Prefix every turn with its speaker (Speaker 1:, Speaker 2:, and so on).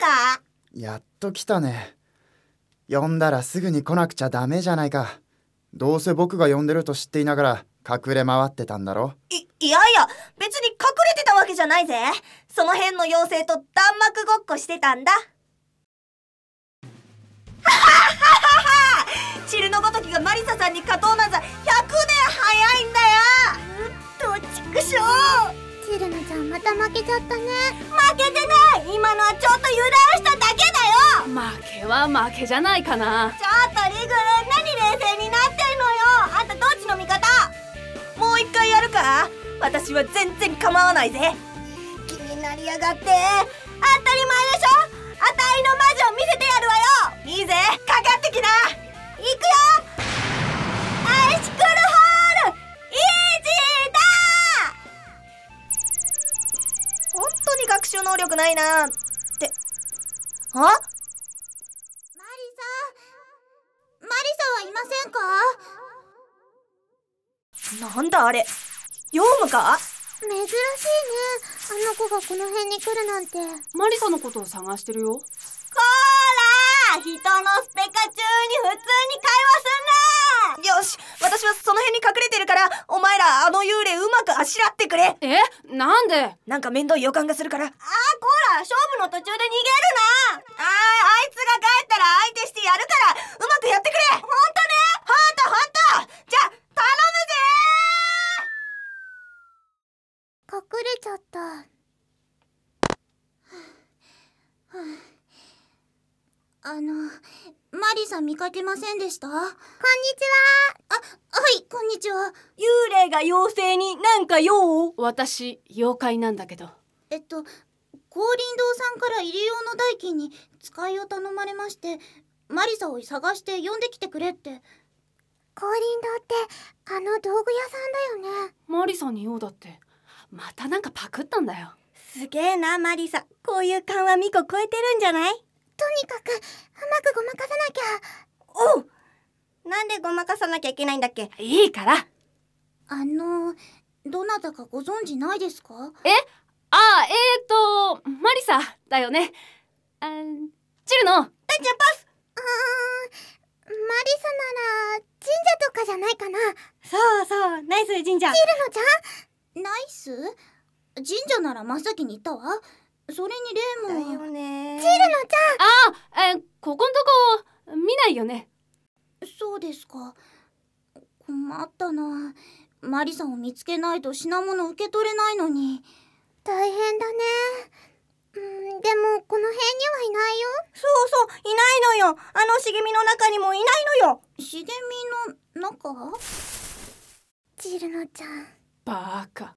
Speaker 1: か？
Speaker 2: やっと来たね。呼んだらすぐに来なくちゃダメじゃないか。どうせ僕が呼んでると知っていながら隠れ回ってたんだろ。
Speaker 1: いや別に隠れてたわけじゃないぜ。その辺の妖精と弾幕ごっこしてたんだ。チルのごときがマリサさんに勝とうなんざ100年早いんだよ。ちくしょう。
Speaker 3: チルノちゃんまた負けちゃったね。
Speaker 1: 負けてない。今のはちょっと油断しただけだよ。
Speaker 4: 負けは負けじゃないかな。
Speaker 1: ちょっとリグル、何冷静になってんのよ。あんたどっちの味方？もう一回やるか？私は全然構わないぜ。気になりやがって。当たり前でしょ。あたいの魔女を見せてやるわよ。いいぜ、かかってきな。行くよ。アイシクルホールイージーだ。本当に学習能力ないなって。あ？
Speaker 3: マリサはいませんか？
Speaker 1: なんだあれ、ヨウムか？
Speaker 3: 珍しいね、あの子がこの辺に来るなんて。
Speaker 4: マリサのことを探してるよ。
Speaker 1: こーら、人のスペカ中に普通に会話すんな。よし、私はその辺に隠れてるから、お前らあの幽霊うまくあしらってくれ。
Speaker 4: なんで？
Speaker 1: なんか面倒い予感がするから。こーら、勝負の途中で逃げるな。あいつが帰ったら相手してやるから、うまくやってくれ。ほんとね。ほんと。じゃあ頼むぜ。
Speaker 3: 隠れちゃった。マリサ見かけませんでした？こんにちは。はい、こんにちは。
Speaker 1: 幽霊が妖精になんか用？
Speaker 4: 私、妖怪なんだけど。
Speaker 3: 光琳堂さんから入り用の代金に使いを頼まれまして、マリサを探して呼んできてくれって。光琳堂ってあの道具屋さんだよね。
Speaker 4: マリサに用だって。またなんかパクったんだよ。
Speaker 1: すげえな、マリサ。こういう勘はミコ超えてるんじゃない？
Speaker 3: とにかくうまくごまかさなきゃ。
Speaker 1: おう。なんでごまかさなきゃいけないんだっけ？
Speaker 4: いいから。
Speaker 3: どなたかご存知ないですか？
Speaker 4: マリサだよね。チルノ。
Speaker 1: じゃあパス。
Speaker 3: マリサなら神社とかじゃないかな。
Speaker 1: そう、ナイス神社。
Speaker 3: チルノちゃん？ナイス？神社なら真っ先に行ったわ。それに例も。
Speaker 1: だよね。
Speaker 3: チルノちゃん。
Speaker 4: ここんとこ見ないよね。
Speaker 3: そうですか。困ったな。マリサを見つけないと品物受け取れないのに。大変だね。でもこの辺にはいないよ。
Speaker 1: そう、いないのよ。あの茂みの中にもいないのよ。
Speaker 3: 茂みの中？チルノちゃん。
Speaker 4: バーカ。